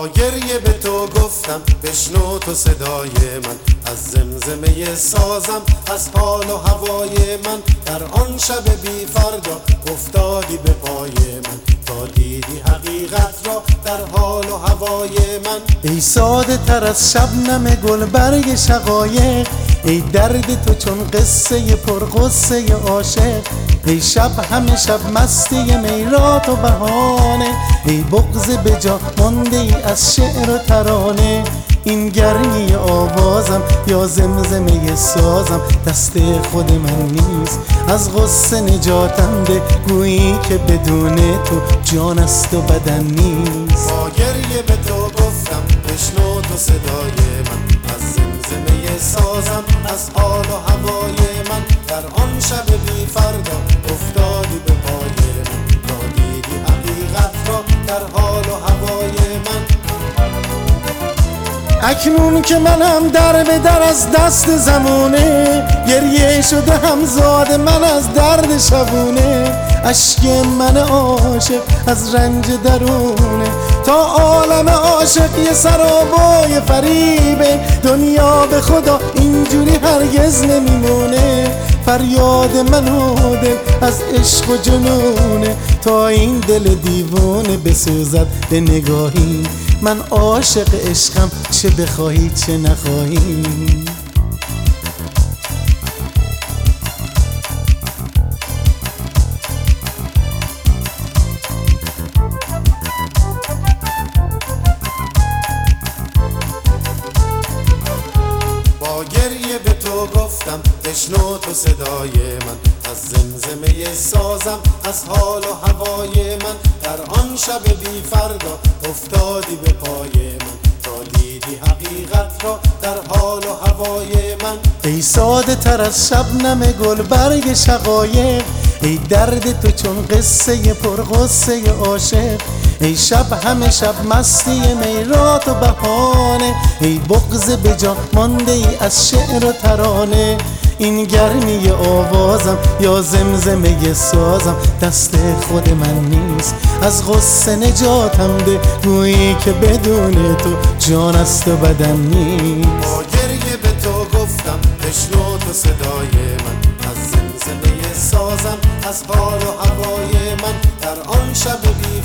با گریه به تو گفتم بشنو تو صدای من، از زمزمه سازم از حال و هوای من. در آن شب بی فردا افتادی به پای من، تا دیدی حقیقت را در حال و هوای من. ای ساده تر از شبنم گلبرگ شقایق، ای درد تو چون قصه پرغصه عاشق. ای شب همه شب مستی میرات و بهانه، ای بغض به جا مانده ای از شعر و ترانه. این گرمی آوازم یا زمزمه سازم دست خود من نیست، از غصه نجاتم ده گویی که بدون تو جان است و بدن نیست. با گریه به تو گفتم بشنو تو صدای من، از زمزمه سازم از حال و هوای من. در آن شب بی فردا افتادی به پای من، تا دیدی حقیقت را در حال و هوای من. اکنون که منم در به در از دست زمانه، گریه شده همزاد من از درد شبونه. اشک من عاشق از رنج درونه، تا عالم عاشق یه سرابای فریبه. دنیا به خدا اینجوری هرگز نمیمونه، فریاد من و دل از عشق و جنونه. تا این دل دیوانه بسوزد به نگاهی، من عاشق عشقم چه بخواهی چه نخواهی. با گریه به تو گفتم بشنو تو صدای من، از زمزمه سازم از حال و هوای من. در آن شب بی فردا افتادی به پای من، تا دیدی حقیقت را در حال و هوای من. ای ساده تر از شبنم گلبرگ شقایق، ای درد تو چون قصه پرغصه عاشق. ای شب همه شب مستی میرات و بهانه، ای بغض به جا مانده ای از شعر و ترانه. این گرمی آوازم یا زمزمه سازم دست خود من نیست، از غصه نجاتم ده گویی که بدون تو جان است و بدن نیست. با گریه به تو گفتم بشنو تو صدای من، از زمزمه سازم از حال و هوای من. در آن شب بی